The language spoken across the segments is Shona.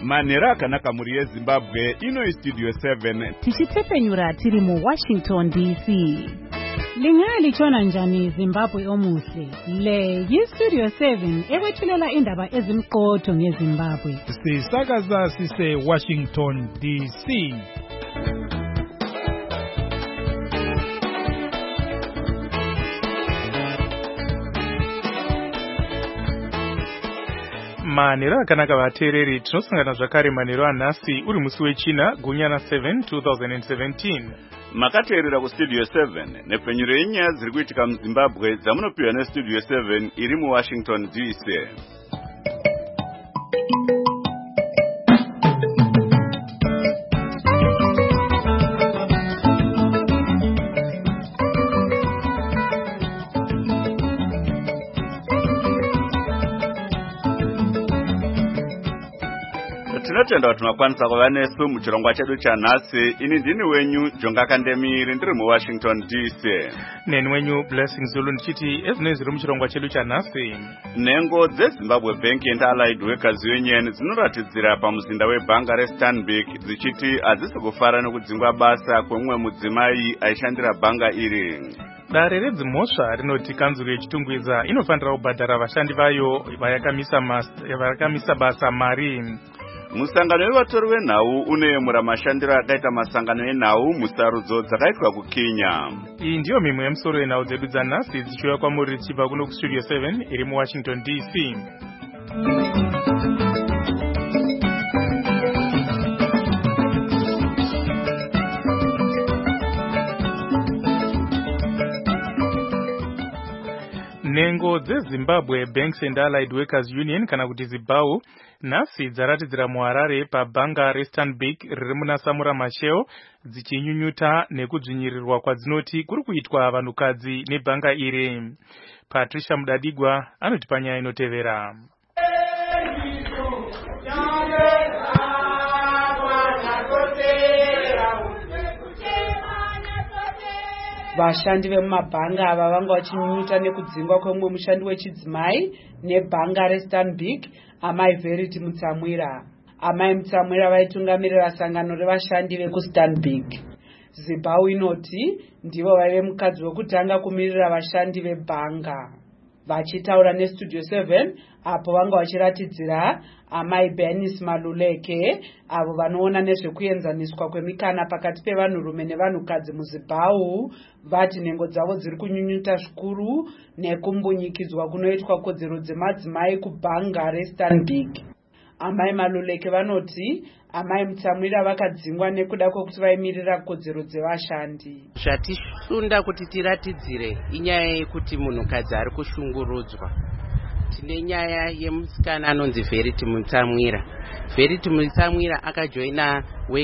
Manhero akanaka muri yeZimbabwe, ino Studio 7. Tichitepenyura tiri mu Washington DC. Lingalichona njani Zimbabwe omuhle. Le yiStudio 7 ekwethulela indaba ezimqotho ngeZimbabwe. Sisakaza sise Washington DC. Manhero akanaka vateereri, tinosangana zvakare manhero anhasi uri musi wechina gunyana 7 2017. Makateerera kuStudio 7 nepfenyuro yenyaya dziri kuitika muZimbabwe dzamunopiwa neStudio 7 iri muWashington DC. Tinotenda kuti makwanisa kuva nesu muchirongwa chedu chanhasi. Ini ndini wenyu Jonga Kandemiri ndiri muWashington DC. Neni wenyu Blessing Zulu ndichiti ezvinoi zviri muchirongwa chedu chanhasi. Nhengo dzeZimbabwe Bank and Allied Workers Union dzinoratidzira pamuzinda webhanga reStanbic dzichiti hadzisi kufara nekudzingwa basa kwemumwe mudzimai aishandira bhanga iri. Dare redzimhosva rinoti kanzuro yechitungwiza inofanira kubhadhara vashandi vayo vayakamisa basa mari. Musangano wevatori venhau unoyemura mashandiro akaita masangano enhau musarudzo dzakaitwa kuKenya. Iyi ndiyo mimwe yemusoro yenhau dzedu dzanhasi dzichiuya kwamuri dzichibva kuno kuStudio 7 iri muWashington DC. Nhengo dzeZimbabwe Banks and Allied Workers Union kana kuti ZIBAU nhasi dzaratidzira muHarare pabhanga reStanbic riri muna Samura Machel dzichinyunyuta nekudzvinyirirwa kwadzinoti kuri kuitwa vanhukadzi nebhanga iri. Patricia Mudadigwa anoti panyaya inotevera. Vashandi vemumabhanga ava vanga vachinyunyuta nekudzingwa kwemumwe mushandi wechidzimai nebhanga reStanbic, amai Verity Mutsamwira. Amai Mutsamwira vaitungamirira sangano revashandi vekuStanbic. ZIBAU inoti ndivo vaive mukadzi wekutanga kumirira vashandi vebhanga. Vachitaura neStudio 7 apo vanga vachiratidzira amai Bernice Maluleke avo vanoona nezvekuenzaniswa kwemikana pakati pevanhurume nevanhukadzi muZimbabwe, vati nhengo dzavo dziri kunyunyuta zvikuru nekumbunyikidzwa kunoitwa kodzero dzemadzimai kubhanga reStanbic. Amai Maluleke vanoti amai Mutsamwira vakadzingwa nekuda kwekuti vaimirira kodzero dzevashandi. Zvatisunda kuti tiratidzire inyaya yekuti munhukadzi ari kushungurudzwa. Tine nyaya yemusikana anonzi Verity Mutsamwira. Verity Mutsamwira akajoina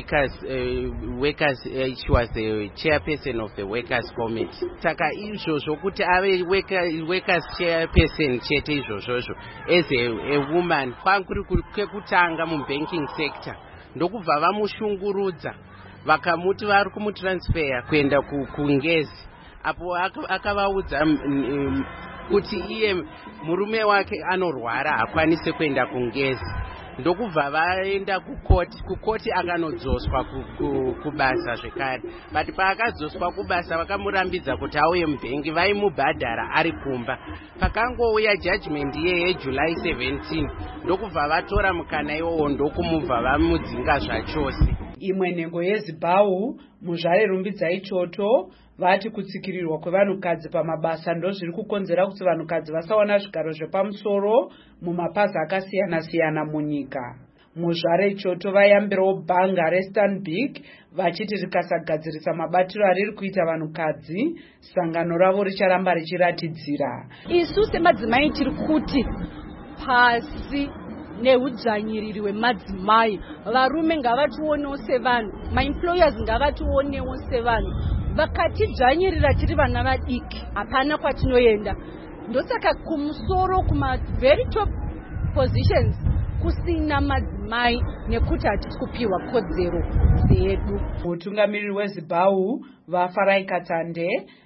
workers she was the chairperson of the workers committee. Saka izvozvo kuti ave workers chairperson chete izvozvo as a woman kwakuri kwekutanga mubanking sector ndokubva vamushungurudza vakamuti vari kumutransfer kuenda kuNgezi. Apo akavaudza kuti iye murume wake anorwara hakwanise kuenda kuNgezi. Ndokubva vaenda kukoti akanodzoswa kubasa zvekare. But paakadzoswa kubasa vakamurambidza kuti auye mubhengi, vaimubhadhara ari kumba. Pakangouya judgment yeJuly 17 ndokubva vatora mukana iwowo ndokumubva vamudzinga zvachose. Imwe nhengo yeZimbabwe muzvare rumbidzai choto vati kutsikirirwa kwevanhukadzi pamabasa ndozviri kukonzera kuti vanhukadzi vasawana zvigaro zvepamusoro mumapazi akasiyana-siyana munyika. Muzvare choto vayambirawo bhanga reStanbic vachiti rikasagadzirisa mabatiro ariri kuita vanhukadzi, sangano ravo richaramba richiratidzira. Isu semadzimai tiri kuti pasi nehudzvanyiriri hwemadzimai, varume ngavationewo sevanhu, maemployers ngavationewo sevanhu. Vakatidzvanyirira tiri vana vadiki hapana kwatinoenda. Ndosaka kumusoro kuma very top positions kusina madzimai nekuti hatisi kupiwa kodzero dzedu. Mutungamiriri weZimbabwe vaFarai Katande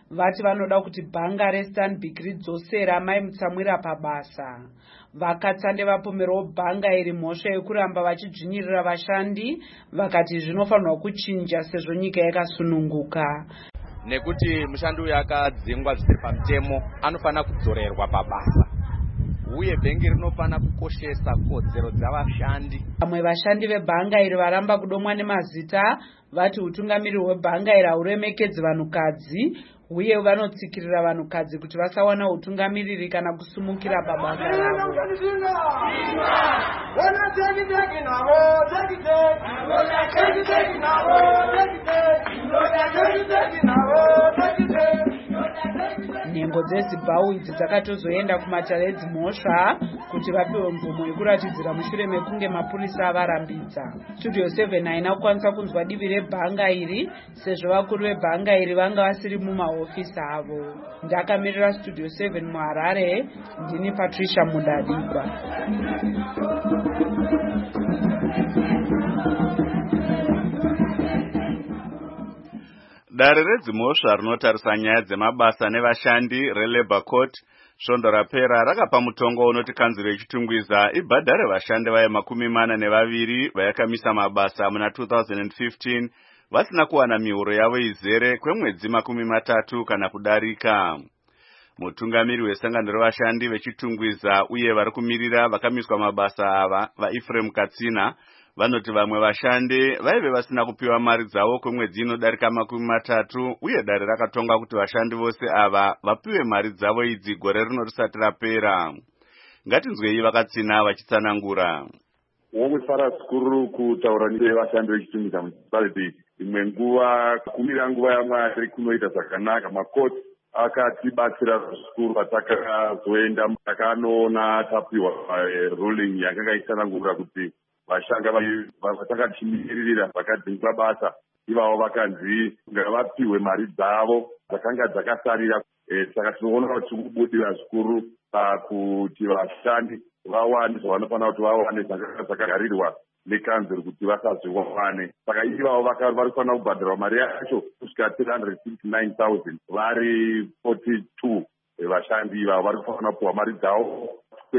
vati vanoda kuti bhanga reStanbic ridzosera Mai Mutsamwira pabasa. Vakatsande vapomerawo bhanga iri mhosva yekuramba vachidzvinyirira vashandi, vakati zvinofanirwa kuchinja sezvo nyika yakasununguka. Nekuti mushandi uyu akadzingwa zvisiri pamutemo anofanira kudzorerwa pabasa, uye bhengi rinofanira kukoshesa kodzero dzavashandi. Vamwe vashandi vebhanga iri varamba kudomwa nemazita vati utungamiri hwebhanga iri hauremekedzi vanhukadzi, uye vanotsikirira vanhukadzi kuti vasawana utungamiriri kana kusumukira pabasa ravo. Nhengo dzeZimbabwe idzi dzakatozoenda kumatare edzimhosva kuti vapiwe mvumo yekuratidzira mushure mekunge mapurisa avarambidza. Studio 7 haina kukwanisa kunzwa divi rebhanga iri sezvo vakuru vebhanga iri vanga vasiri mumahofisi avo. Ndakamirira Studio 7 muHarare, ndini Patricia Mudadikwa. Dare redzimhosva rinotarisa nyaya dzemabasa nevashandi reLabour Court svondo rapera rakapa mutongo unoti kanzuro yechitungwiza ibhadhare vashandi vaye 42 vayakamisa mabasa muna 2015 vasina kuwana mihoro yavo izere kwemwedzi 30 kana kudarika. Mutungamiri wesangano revashandi vechitungwiza uye vari kumirira vakamiswa mabasa ava vaEphraim Katsina vanoti vamwe vashandi vaive vasina kupiwa mari dzavo kwemwedzi inodarika 30 uye dare rakatonga kuti vashandi vose ava vapiwe mari dzavo idzi gore rino risati rapera. Ngatinzwei Vakatsina vachitsanangura. Womufara zvikuru kutaura nevashandi vechitungwiza municipality. Imwe nguva kumira nguva yaMwari kunoita zvakanaka. Makoti akatibatsira zvikuru patakazoenda takanoona tapiwa ruling yakanga ichitsanangura kuti vashanga vatakachimiririra vakadzingwa basa ivavo vakanzi ngavapiwe mari dzavo dzakanga dzakasarira. Saka tinoona kuti tikubudira zvikuru pakuti vashandi vawane zvavanofanira kuti vawane zvakagarirwa nekanzuro kuti vasazviwane. Saka ivavo vari kufanira kubhadharwa mari yacho kusvika 369,000 vari 42 vashandi ivavo vari kufanira kupiwa mari dzavo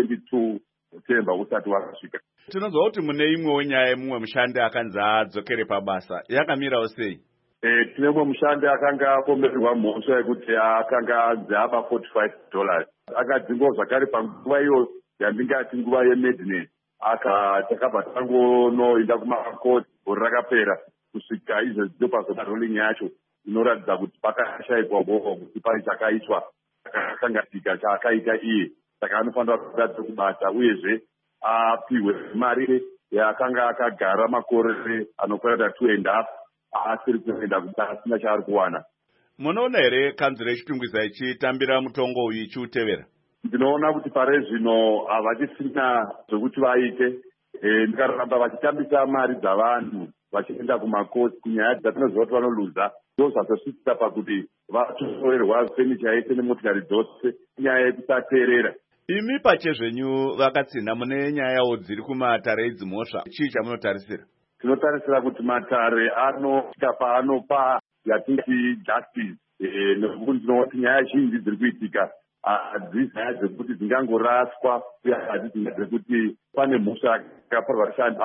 22 September usati wasvika. Tinonzwa kuti mune imwewo nyaya yemumwe mushandi akanzi adzokere pabasa, yakamirawo sei? Tine mumwe mushandi akanga apomererwa mhosva yekuti akanga anzi aba $45. Akadzingwa zvakare panguva iyo yandingati nguva yemadness. Takabva tangonoenda kumakoti gore rakapera kusvika izvezvi ndopazoda ruling yacho inoratidza kuti pakashayikwa mhoko kuti pane chakaitwa chakakangatika chaakaita iye. Saka anofanira kuratidza kubata uyezve apiwe mari yakanga akagara makore anokwana 2.5 asiri kuenda kuti asina chaari kuwana. Munoona here kanzuro yechitungwiza ichitambira mutongo uyu ichiutevera? Ndinoona kuti pare zvino havachisina zvokuti vaite. Ndikaramba vachitambisa mari dzavanhu vachienda kumakoti kunyaya dzatinoziva kuti vanoluza ndozvazosvitsisa pakuti vatorerwa fenicha yese nemotikari dzose nyaya yekusateerera. Imi pachezvenyu Vakatsina mune nyayawo dziri kumatare edzimhosva, chii chamunotarisira? Tinotarisira kuti matare anosvika paanopa yatingati justice, nekuti ndinoona kuti nyaya zhinji dziri kuitika hadzisi nyaya dzekuti dzingangoraswa uye hadzisi nyaya dzekuti pane mhosva yakaparwa vashandi.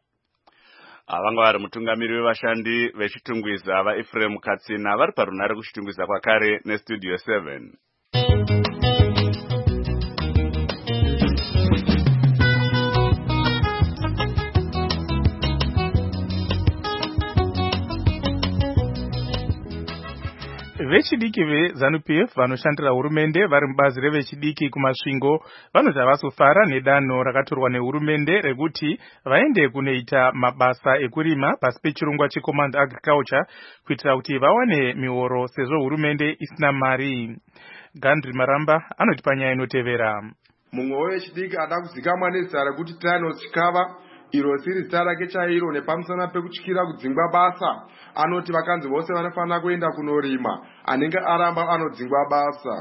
Vanga vari mutungamiri wevashandi vechitungwiza vaEphraim Katsina vari parunare kuchitungwiza kwakare neStudio 7. Vechidiki veZANU-PF vanoshandira hurumende vari mubazi revechidiki kumasvingo vanoti havasofara nedanho rakatorwa nehurumende rekuti vaende kunoita mabasa ekurima pasi pechirongwa cheCommand Agriculture kuitira kuti vawane mihoro sezvo hurumende isina mari. Gandri Maramba anoti panyaya inotevera. Mumwe wechidiki ada kuzikamwa nezita rekuti Thanos Chikava iro siri zita rake chairo nepamusana pekutyira kudzingwa basa. Anoti vakanzi vose vanofanira kuenda kunorima, anenge aramba anodzingwa basa.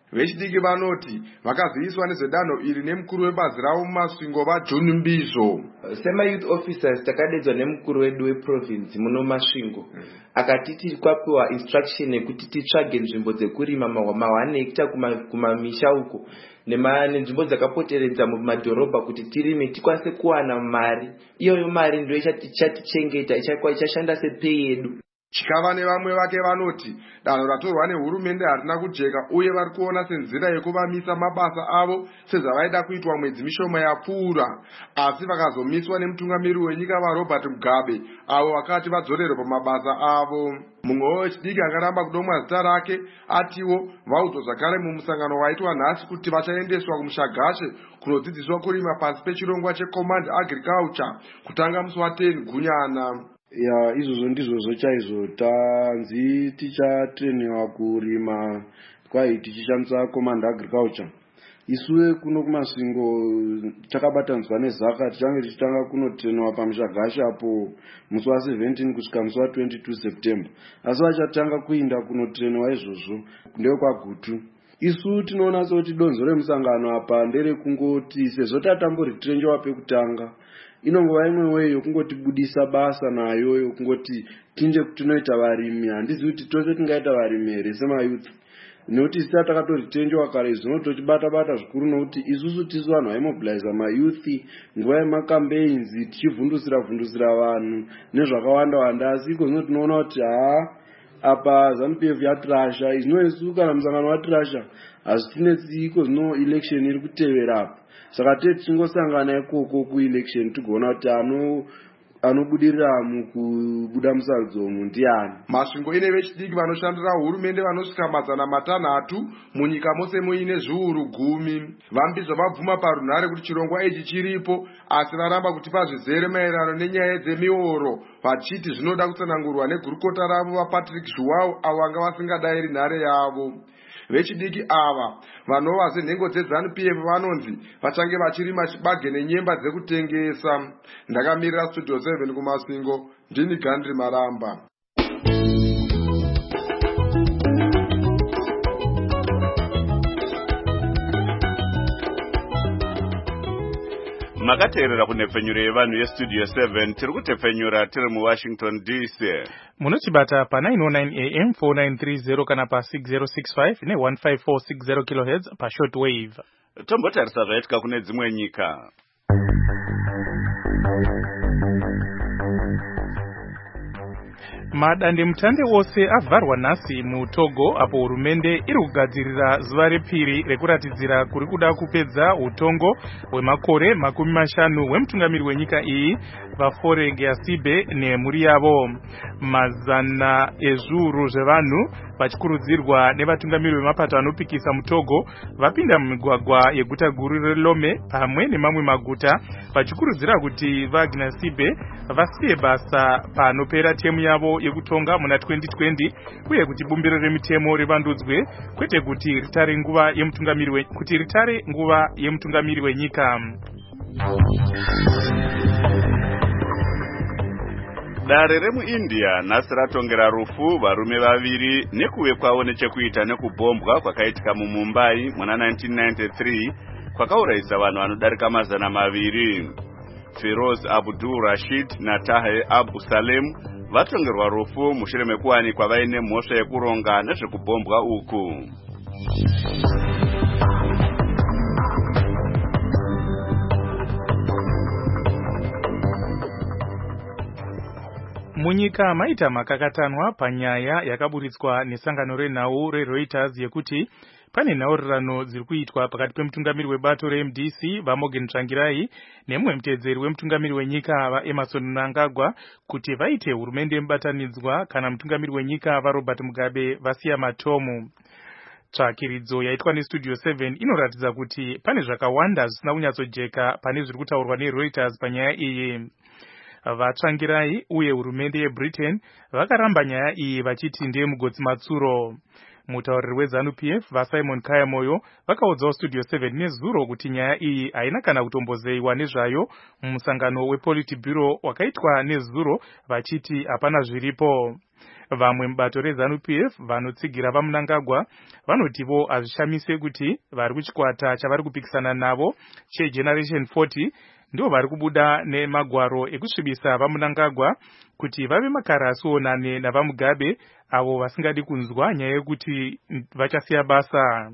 Vechidiki vanoti vakaziviswa nezvedanho iri nemukuru webazi ravo mumasvingo vaJohn Mbizo. Sema-youth officers takadedzwa nemukuru wedu weprovince muno masvingo akatiti kwapiwa instruction yekuti titsvage nzvimbo dzekurima ma1 hekta kumamisha uko nenzvimbo dzakapoteredza mumadhorobha kuti tirime tikwanise kuwana mari. Iyoyo mari ndio ichatichengeta, ichashanda sepei yedu. Chikava nevamwe vake vanoti danho ratorwa nehurumende harina kujeka uye vari kuona senzira yekuvamisa mabasa avo sezavaida kuitwa mwedzi mishoma yapfuura, asi vakazomiswa nemutungamiri wenyika vaRobert Mugabe avo vakati vadzorerwa pamabasa avo. Mumwe wechidiki akaramba kudomwa zita rake atiwo vaudzwa zvakare mumusangano waitwa nhasi kuti vachaendeswa kumushagashe kunodzidziswa kurima pasi pechirongwa cheCommand Agriculture kutanga musi wa10 Gunyana. Ya izvozvo ndizvozvo chaizvo tanzi tichatreniwa kurima kwai tichishandisa Command Agriculture. Isuwe kuno kumasvingo takabatanzwa nezaka tichange tichitanga kunotreniwa pamushagasha apo musi wa17 kusvika musi wa22 September. Asi vachatanga kuinda kunotreniwa izvozvo ndeo kwaGutu. Isu tinoona sekuti donzo remusangano apa nderekungoti sezvo tatamboritreniwa pekutanga inongova imwe weyo kungotibudisa basa nayo yokungoti tinje tinoita varimi. Handizivi kuti tose tingaita varimi here sema-youth, nekuti isi takatoritenjwa kare zvino tochibata zvikuru nokuti isusu tisu vanhu vaimobiliza ma-youth nguva yemakambaigns tichivhundusira vanhu nezvakawanda asi iko zvino tinoona kuti apa ZANU-PF yatrasha izvino isu kana musangano watrasha hazvitinetsi iko zvino election iri kutevera apa. Saka tichingosangana ikoko kuelection tigoona kuti anobudirira mukubuda musarudzo ndiani. Masvingo ine vechidiki vanoshandira hurumende vanosvika 500 munyika mose muine zviuru 10. Vambizva vabvuma parunhare kuti chirongwa ichi chiripo, asi varamba kutipa zvizere maererano nenyaya dzemioro vachiti zvinoda kutsanangurwa negurukota ravo vaPatrick Zhuwau avo vanga vasingadairi nhare yavo. Vechidiki ava vanova senhengo dzeZANU-PF vanonzi vachange vachirima chibage nenyemba dzekutengesa. Ndakamirira Studio 7 kumasvingo, ndini Gandri Maramba. makateerera kunhepfenyuro yevanhu yestudio 7 tiri kutepfenyura tiri muWashington DC. Munochibata pa 909 AM 4930 kana pa 6065 ne 15460 kHz pa shortwave. Tombotarisa zvaitika kune dzimwe nyika. Madande mutande wose avharwa nhasi muTogo apo hurumende iri kugadzirira zuva repiri rekuratidzira kuri kuda kupedza utongo hwemakore 50 hwemutungamiri wenyika iyi vaFore Geyasibe nemhuri yavo. Mazana ezviuru zvevanhu vachikurudzirwa nevatungamiri vemapato anopikisa muTogo vapinda mumigwagwa yeguta guru reLome pamwe nemamwe maguta vachikurudzira kuti vaGeyasibe vasiye basa panopera temu yavo yekutonga muna 2020 uye kuti bumbiro remitemo rivandudzwe kwete kuti ritare nguva yemutungamiri wenyika. Dare remuIndia nhasi ratongera rufu varume vaviri nekuve kwavo nechekuita nekubhombwa kwakaitika muMumbai muna 1993 kwakaurayisa vanhu vanodarika 200. Feroz Abdul Rashid naTahe Abu Salem vatongerwa rufu mushure mekuwanikwa vaine mhosva yekuronga nezvekubhombwa uku. Munyika maita makakatanwa panyaya yakaburitswa nesangano renhau reReuters yekuti pane nhaurirano dziri kuitwa pakati pemutungamiri webato reMDC vaMorgan Tsvangirai nemumwe mutedzeri wemutungamiri wenyika vaEmerson Mnangagwa kuti vaite hurumende mubatanidzwa kana mutungamiri wenyika vaRobert Mugabe vasiya matomu. Tsvakiridzo yaitwa neStudio 7 inoratidza kuti pane zvakawanda zvisina kunyatsojeka pane zviri kutaurwa neReuters panyaya iyi. Vatsvangirai uye hurumende yeBritain vakaramba nyaya iyi vachiti ndeyemugodzi matsuro. Mutauriri weZANU-PF vaSimon Kayamoyo vakaudzawo Studio 7 nezuro kuti nyaya iyi haina kana kutombozeyiwa nezvayo mumusangano wePolitburo wakaitwa nezuro vachiti hapana zviripo. Vamwe mubato reZANU-PF vanotsigira vaMnangagwa vanotivo hazvishamise kuti vari kuchikwata chavari kupikisana navo cheGeneration 40 ndivo vari kubuda nemagwaro ekusvibisa vaMnangagwa kuti vave makarasi onane navaMugabe avo vasingadi kunzwa nyaya yekuti vachasiya basa.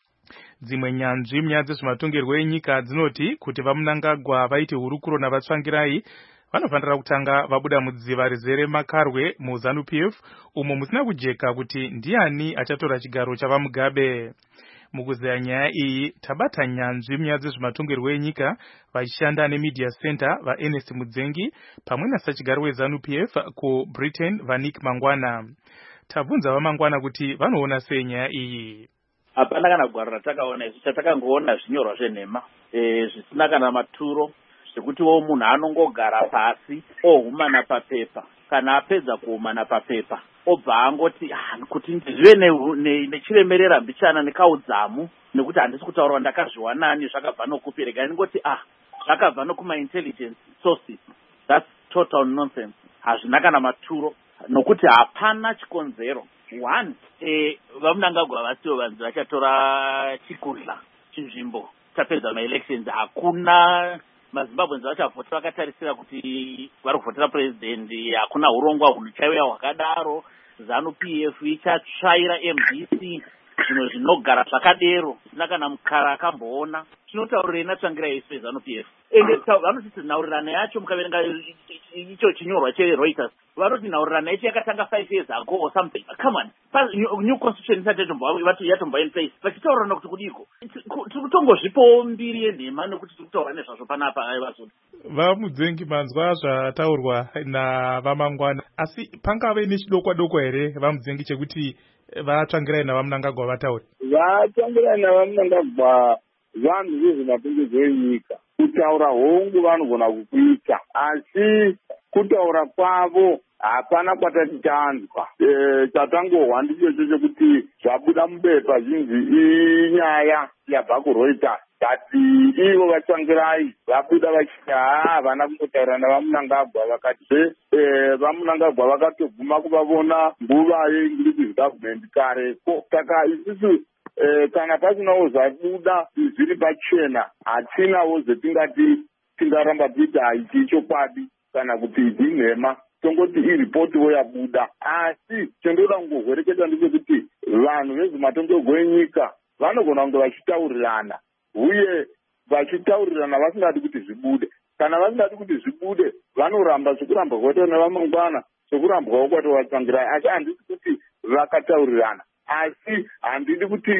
Dzimwe nyanzvi munyaya dzezvematongerwo enyika dzinoti kuti vaMnangagwa vaite hurukuro navatsvangirai vanofanira kutanga vabuda mudziva rizere makarwe muZANU-PF umo musina kujeka kuti ndiani achatora chigaro chavaMugabe. Mukuzeya nyaya iyi tabata nyanzvi munyaya dzezvematongerwo enyika vachishanda neMedia Center vaErnest Mudzengi pamwe nasachigaro weZANU-PF kuBritain vaNick Mangwana. Tabvunza vaMangwana kuti vanoona sei nyaya iyi. Hapana kana gwaro ratakaona isu chatakangoona zvinyorwa zvenhema zvisina kana maturo zvekuti munhu anongogara pasi ohumana papepa kana apedza kuhumana papepa obva angoti kuti ndizvive nechiremerera mbichana nekaudzamu nekuti handisi kutaura ndakazviwanani zvakabva nokupi rega ndingoti zvakabva nokuma-intelligence sources. That's total nonsense. Hazvina kana maturo nokuti hapana chikonzero. One, vaMnangagwa vasiwo vanhu vachatora chikudla chinzvimbo chapedza ma-elections. Hakuna maZimbabweans vachavhota vakatarisira kuti vari kuvhotera president. Hakuna urongwa hunochaiwa hwakadaro. ZANU-PF ichatsvaira MDC zvino zvinogara zvakadero zvisina kana mukara akamboona. Tinotaurira inatsvangirai isu veZANU-PF ende vanoti nhaurirano yacho mukaverenga icho chinyorwa cheReuters vanoti nhaurirano yacho yakatanga 5 years ago or something. Come on, new constitution isati yatomboa in place vachitaurirana kuti kudiko. Tiri kutongozvipawo mbiri yenhema nekuti tiri kutaura nezvazvo panapa. Vazoda vaMudzengi manzwa zvataurwa navaMangwana, asi pangave nechidokwa here vaMudzengi chekuti vatsvangirai navaMnangagwa vataure? Vatsvangirai navaMnangagwa vanhu vezvematongerwo enyika. Kutaura hongu vanogona kukuita, asi kutaura kwavo hapana kwatatitanzwa. Chatangohwa ndicho chekuti zvabuda mubepa zhinji inyaya yabva kuReuters kati ivo vatsvangirai vabuda vachiti havana kungotaura navaMnangagwa vakati vaMnangagwa vakatoguma kuvavona nguva yeInclusive Government kareko. Saka isusu kana pasinawo zvabuda zviri pachena hatinawo zvetingati tingaramba tiiti haiti chokwadi kana kuti idinhema tongoti iripotiwo yabuda. Asi chendoda kungohwereketa ndechekuti vanhu vezvematongerwo enyika vanogona kunge vachitaurirana uye vachitaurirana vasingadi kuti zvibude. Kana vasingadi kuti zvibude vanoramba zvekuramba kwataura navaMangwana zvekurambwawo kwataura vatsvangirai. Asi handisi kuti vakataurirana, asi handidi kuti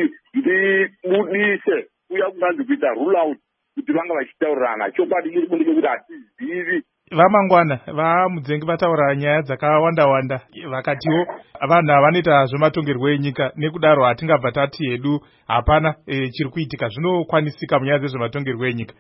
ndibudise uya kunganzi kuita rule out kuti vanga vachitaurirana. Chokwadi chiri kundike kuti hatizivi. VaMangwana vaMudzengi vataura nyaya dzakawanda-wanda vakatiwo vanhu havanoita zvematongerwo enyika nekudaro hatingabva tati hedu hapana chiri kuitika. Zvinokwanisika munyaya dzezvematongerwo enyika?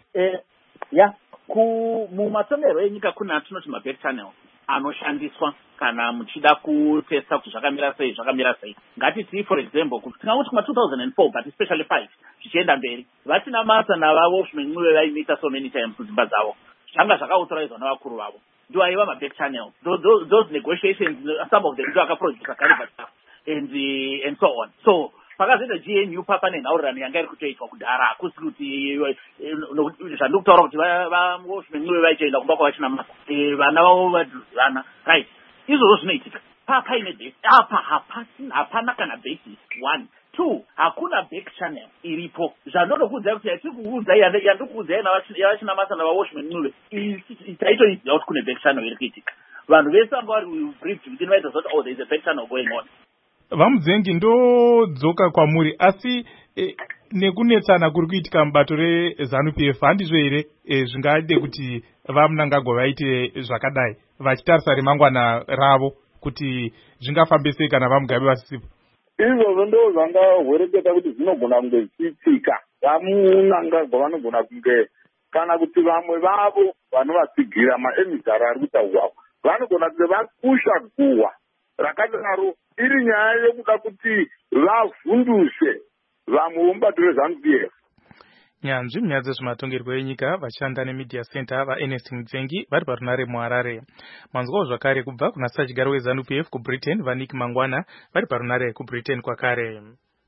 Mumatongerwo enyika kuna atinoti ma-back channels anoshandiswa kana muchida kutesta kuti zvakamira sei. Ngatiti for example tingangoti kuma-2004 but especially 5 zvichienda mberi vatina masa navawashman Ncube vaimita so many times kudzimba dzavo zvanga zvakaautoraizwa navakuru vavo ndo aiva ma-back channels. Those negotiations some of them ndo akaproducer Kariba and so on. So pakazoita GNU papa nenhaurirano yanga iri kutoitwa kudhara hakusi kuti zvandikutaura kuti vawashman Ncube vaichaenda kumba kwavachina masa vana vavo vadhuzana right. Izvozvo zvinoitika paine base apa hapana kana basis. 1 2 hakuna back channel iripo. Zvandokuudzai kuti yatikuudzai yandikuudzai yavachina masa navawashman Ncube taitoiziva kuti kune back channel iri kuitika. Vanhu vese vanga vari briefed within vaita zoti there is a back channel going on. VaMudzengi ndodzoka kwamuri, asi nekunetsana kuri kuitika mubato reZANU-PF handizvo here zvingade kuti vaMnangagwa vaite zvakadai vachitarisa remangwana ravo kuti zvingafambe sei kana vaMugabe vasisipo? Izvozvo ndo zvangahwereketa kuti zvinogona kunge zvichiitika. VaMnangagwa vanogona kunge kana kuti vamwe vavo vanovatsigira maemizari ari kutaurwawo vanogona kunge vakusha guhwa rakadaro iri nyaya yekuda kuti vavhunduse vamwe vomubato reZANU-PF. nyanzvi munyaya dzezvematongerwo enyika vashanda nemedia center vaErnest Mutsengi vari parunare muHarare. Manzwawo zvakare kubva kuna sachigaro weZANU-PF kuBritain vaNick Mangwana vari parunare kuBritain kwakare.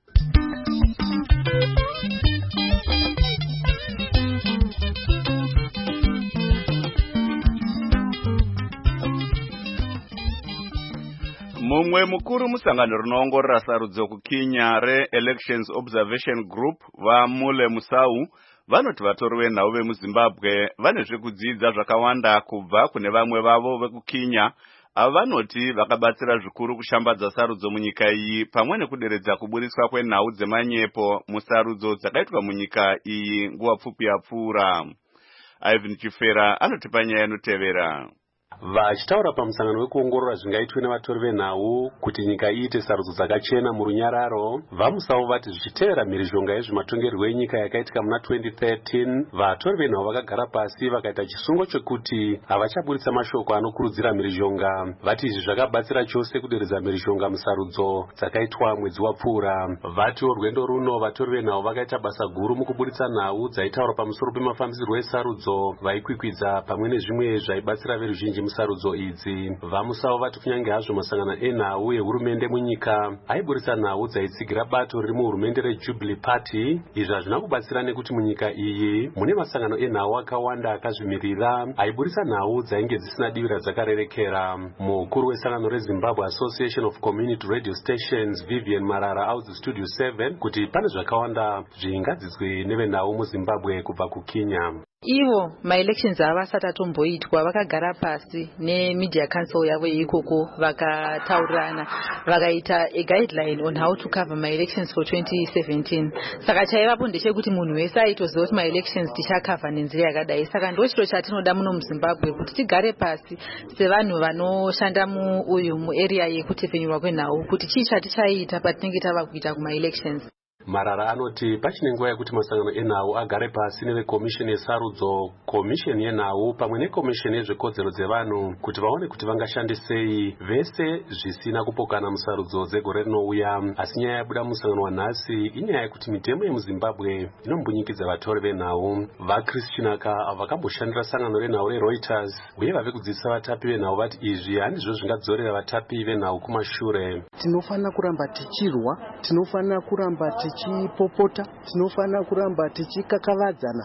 mumwe mukuru musangano rinoongorora sarudzo kuKenya reElections Observation Group vaMule Musau vanoti vatori venhau vemuZimbabwe vane zvekudzidza zvakawanda kubva kune vamwe vavo vekuKenya vanoti vakabatsira zvikuru kushambadza sarudzo munyika iyi pamwe nekuderedza kuburiswa kwenhau dzemanyepo musarudzo dzakaitwa munyika iyi nguva pfupi yapfuura. Ivan Chifera anotipa nyaya inotevera. Vachitaura pamusangano wekuongorora zvingaitwe nevatori venhau kuti nyika iite sarudzo dzakachena murunyararo, vaMusau vati zvichitevera mhirizhonga yezvematongerwo enyika yakaitika muna 2013, vatori venhau vakagara pasi vakaita chisungo chekuti havachaburitsa mashoko anokurudzira mhirizhonga. Vati izvi zvakabatsira chose kuderedza mhirizhonga musarudzo dzakaitwa mwedzi wapfuura. Vatiwo rwendo runo vatori venhau vakaita basa guru mukuburitsa nhau dzaitaura pamusoro pemafambisirwo esarudzo, vaikwikwidza pamwe nezvimwe zvaibatsira veruzhinji musarudzo idzi. VaMusau vati kunyange hazvo masangano enhau ehurumende munyika aiburitsa nhau dzaitsigira bato riri muhurumende reJubilee Party, izvi hazvina kubatsira nekuti munyika iyi mune masangano enhau akawanda akazvimirira aiburitsa nhau dzainge dzisina divi radzakarerekera. Mukuru wesangano reZimbabwe Association of Community Radio Stations Vivian Marara audzi Studio 7 kuti pane zvakawanda zvingadzidzwe nevenhau muZimbabwe kubva kuKenya. Ivo ma-elections havasati atomboitwa vakagara pasi nemedia council yavo ikoko vakataurirana vakaita a guideline on how to cover my-elections for 2017. Saka chaivapo ndechekuti munhu wese aitoziva kuti ma-elections tichakavha nenzira yakadai. Saka ndo chiro chatinoda muno muZimbabwe kuti tigare pasi sevanhu vanoshanda muarea yekutepfenyurwa kwenhau kuti chii chatichaita patinenge tava kuita kuma-elections. Marara anoti pachine nguva yekuti masangano enhau agare pasi nevekomisheni yesarudzo, komisheni yenhau pamwe nekomisheni yezvekodzero dzevanhu kuti vaone kuti vangashandisei vese zvisina kupokana musarudzo dzegore rinouya. Asi nyaya yabuda musangano wanhasi inyaya yekuti mitemo yemuZimbabwe inombunyikidzwa vatori venhau. VaChris Chinaka vakamboshandira sangano renhau reReuters uye vave kudzidzisa vatapi venhau vati izvi handizvo zvingadzorera vatapi venhau kumashure. Tinofanira kuramba tichirwa, tinofanira kuramba tichipopota, tinofanira kuramba tichikakavadzana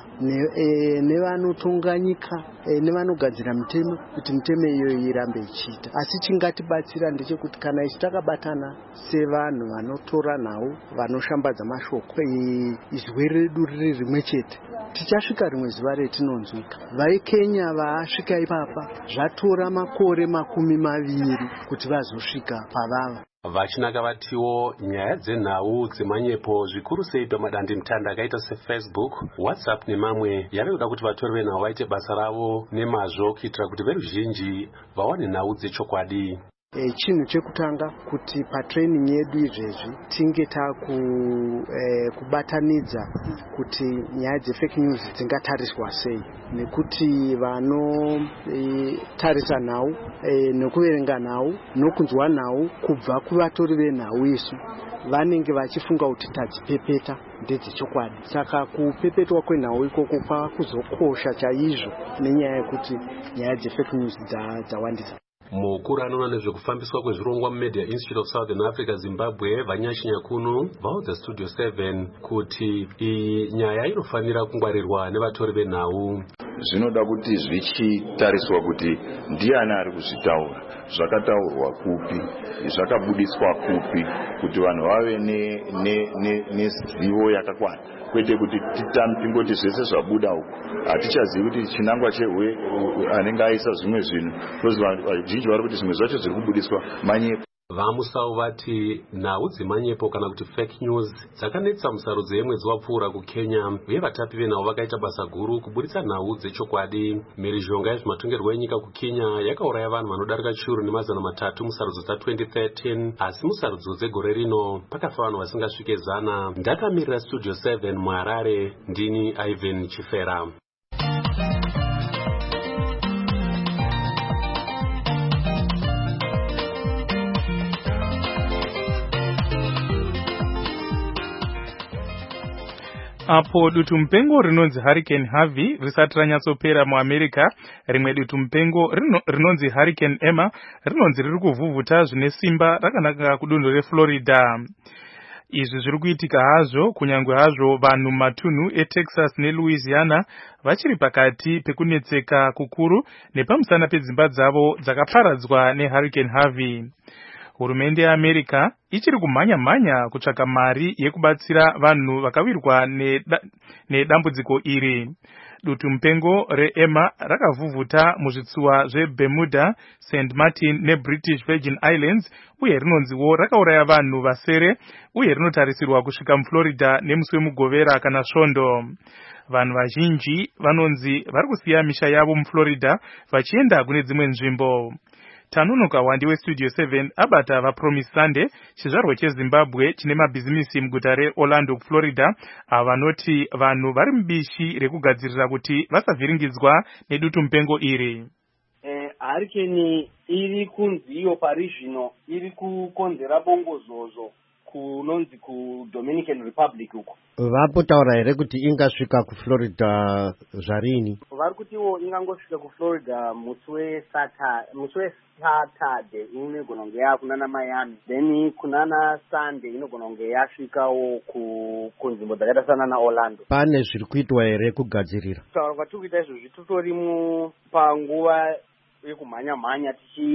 nevanotonga nyika nevanogadzira mitemo kuti mitemo iyoyo irambe ichiita. Asi chingatibatsira ndechekuti kana ichi takabatana sevanhu vanotora nhau vanoshambadza mashoko izwi redu riri rimwe chete, tichasvika rimwe zuva retinonzwika. VaKenya vaasvika ipapa zvatora makore 20 kuti vazosvika pavava. Vachinaka vatiwo nyaya dzenhau dzemanyepo zvikuru sei pamadandemutande akaita seFacebook, WhatsApp nemamwe yave kuda kuti vatori venhau vaite basa ravo nemazvo kuitira kuti veruzhinji vawane nhau dzechokwadi. Chinhu chekutanga kuti patraining yedu izvezvi tinge takubatanidza kuti nyaya dzefake news dzingatariswa sei, nekuti vanotarisa nhau nekuverenga nhau nokunzwa nhau kubva kuvatori venhau isu vanenge vachifunga kuti tadzipepeta ndedzechokwadi. Saka kupepetwa kwenhau ikoko kwakuzokosha chaizvo nenyaya yekuti nyaya dzefake news dzawandisa. Mukuru anoona nezvekufambiswa kwezvirongwa muMedia Institute of Southern Africa Zimbabwe Vanyashinyakunu vaudza Studio 7 kuti iyi nyaya inofanira kungwarirwa nevatori venhau. Zvinoda kuti zvichitariswa kuti ndiani ari kuzvitaura, zvakataurwa kupi, zvakabudiswa kupi, kuti vanhu vave nezivo yakakwana, kwete kuti tingoti zvese zvabuda uko hatichazivi kuti chinangwa chehwe anenge aisa zvimwe zvinhu, vazhinji vari kuti zvimwe zvacho zviri kubudiswa manyepo. VaMusau vati nhau dzemanyepo kana kuti fake news dzakanetsa musarudzo yemwedzi wapfuura kuKenya uye vatapi venhau vakaita basa guru kuburitsa nhau dzechokwadi. Mhirizhonga yezvematongerwo enyika kuKenya yakauraya vanhu vanodarika chiuru nemazana 3 musarudzo dza2013, asi musarudzo dzegore rino pakafa vanhu vasingasvike 100. Ndakamirira Studio 7 muHarare, ndini Ivan Chifera. Apo dutu mpengo rinonzi Hurricane Harvey risati ranyatsopera muAmerica, rimwe dutu mpengo rinonzi Hurricane Emma rinonzi riri kuvhuvhuta zvine simba rakanaka kudunhu reFlorida. Izvi zviri kuitika hazvo kunyange hazvo vanhu matunhu eTexas neLouisiana vachiri pakati pekunetseka kukuru nepamusana pedzimba dzavo dzakaparadzwa neHurricane Harvey. Hurumende yeAmerica ichiri kumhanya kutsvaka mari yekubatsira vanhu vakawirwa nedambudziko iri. Dutu mpengo reEmma rakavhuvhuta muzvitsuwa zveBermuda, St. Martin neBritish Virgin Islands uye rinonziwo rakauraya vanhu vasere uye rinotarisirwa kusvika muFlorida nemusi wemugovera kana svondo. Vanhu vazhinji vanonzi vari kusiya misha yavo muFlorida vachienda kune dzimwe nzvimbo. Tanunuka Wandi weStudio 7 abata vaPromise Sunday, chizvarwa cheZimbabwe chine mabhizimisi muguta reOrlando, Florida, vanoti vanhu vari mubishi rekugadzirira kuti vasavhiringidzwa nedutu mpengo iri. Hurricane iri kunzi iyo pari zvino iri kukonzera bongozozo kunonzi kuDominican Republic uko. Vapotaura here kuti ingasvika kuFlorida zvarini? Vari kutiwo ingangosvika kuFlorida musi weSaturday inogona kunge yakunana Miami, then kunana Sunday inogona kunge yasvikawo kunzvimbo dzakaita sanana Orlando. Pane zviri kuitwa here kugadzirira? Taura kwatiri kuita izvozvi tutori panguva yekumhanya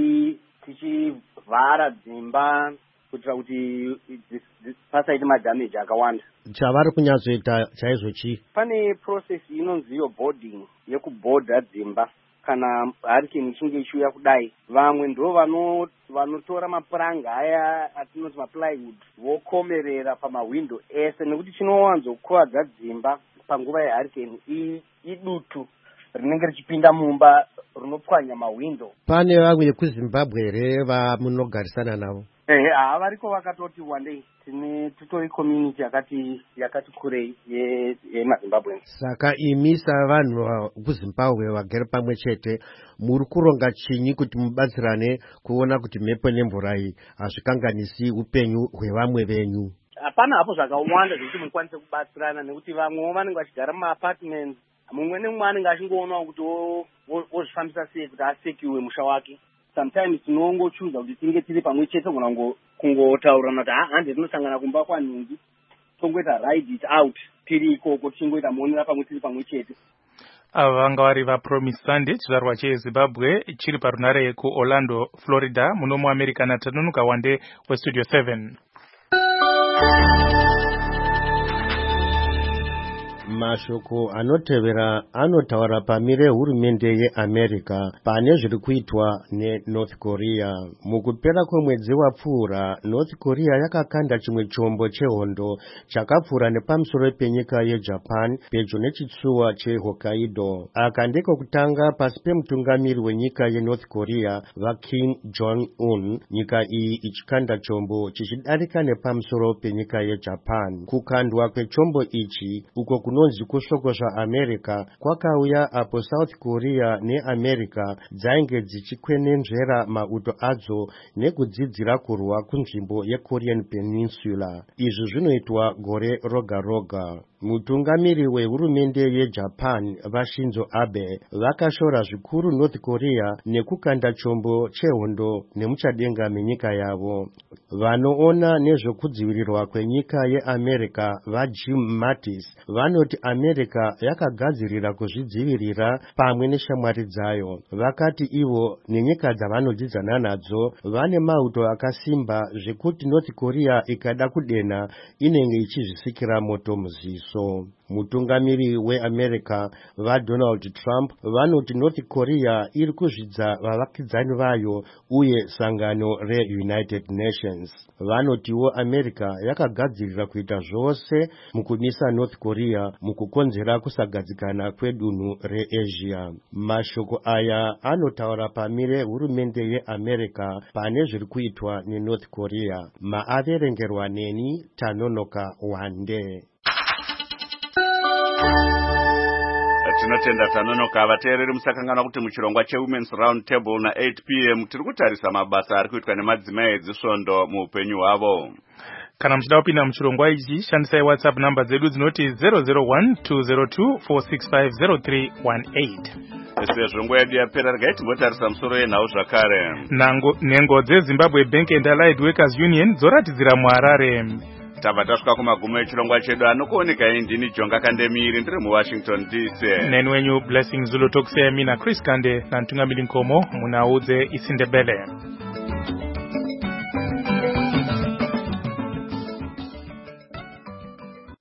tichivhara dzimba kuitira kuti pasaite madhameji akawanda. Chavari kunyatsoita chaizvo chii? Pane process inonzi iyo boarding, yekubhodha dzimba kana hurricane ichinge ichiuya kudai. Vamwe ndo vanotora mapuranga aya atinoti maplywood vokomerera pamahwindo ese, nekuti chinowanzokuvadza dzimba panguva yehurricane idutu rinenge richipinda mumba rinopwanya mahwindo. Pane vamwe vekuZimbabwe here vamunogarisana navo? Variko vakatoti wandei titori community yakati kurei yemaZimbabwe. Saka imi savanhu kuZimbabwe vagere pamwe chete muri kuronga chinyi kuti mubatsirane kuona kuti mhepo nemvura iyi hazvikanganisi upenyu hwevamwe venyu? Hapana hapo zvakawanda zvekuti mukwanise kubatsirana, nekuti vamwewo vanenge vachigara mumaapartments, mumwe nemumwe anenge achingoonawo kuti ozvifambisa sei kuti asekiwe musha wake. Sometimes tinongochuza kuti tinge tiri pamwe chete kungotaurana kuti hande tinosangana kumba kwaNhungi tongoita ride it out tiri ikoko tichingoita muonera pamwe tiri pamwe chete. Ava vanga vari vaPromise Sunday, chizvarwa cheZimbabwe chiri parunare kuOrlando, Florida, muno muAmerica. Tanunuka Wande weStudio 7. Mashoko anotevera anotaura pamire hurumende yeAmerica pane zviri kuitwa neNorth Korea. Mukupera kwemwedzi wapfuura, North Korea yakakanda chimwe chombo chehondo chakapfuura nepamusoro penyika yeJapan pedyo nechitsuwa cheHokkaido. Aka ndiko kutanga pasi pemutungamiri wenyika yeNorth Korea vaKim Jong-un, nyika iyi ichikanda chombo chichidarika nepamusoro penyika yeJapan. Kukandwa kwechombo ichi uko kunonzi kushoko zvaAmerica kwakauya apo South Korea neAmerica dzainge dzichikwenenzvera mauto adzo nekudzidzira kurwa kunzvimbo yeKorean Peninsula. Izvi zvinoitwa gore roga roga. Mutungamiri wehurumende yeJapan vaShinzo Abe vakashora zvikuru North Korea nekukanda chombo chehondo nemuchadenga menyika yavo. Vanoona nezvekudzivirirwa kwenyika yeAmerica vaJim Mattis vanoti America yakagadzirira kuzvidzivirira pamwe neshamwari dzayo. Vakati ivo nenyika dzavanodzidzana nadzo vane mauto akasimba zvekuti North Korea ikada kudenha inenge ichizvisikira moto muziso. Mutungamiri weAmerica vaDonald Trump vanoti North Korea iri kuzvidza vavakidzani vayo uye sangano reUnited Nations. Vanotiwo America yakagadzirira kuita zvose mukumisa North Korea mukukonzera kusagadzikana kwedunhu reAsia. Mashoko aya anotaura pamire hurumende yeAmerica pane zviri kuitwa neNorth Korea. Maaverengerwa neni Tanonoka Wande. Tinotenda Tanonoka. Vateereri musakangana kuti muchirongwa cheWomen's Round Table na 8 p.m. tiri kutarisa mabasa ari kuitwa nemadzimai edzisvondo muupenyu hwavo. kana muchida kupinda muchirongwa ichi shandisai WhatsApp namba dzedu dzinoti 001-202-465-0318. sezvo nguva yedu yapera regai timbotarisa musoro yenhau zvakare. Nhengo dzeZimbabwe Bank and Allied Workers Union dzoratidzira muHarare. Tabva tasvika kumagumo echirongwa chedu anokuoneka indini Jonga Kandemiri ndiri muWashington DC. Neni wenyu Blessing Zulu tokusiyai mina Chris Kande namutungamiri Nkomo munhau dzeIsindebele.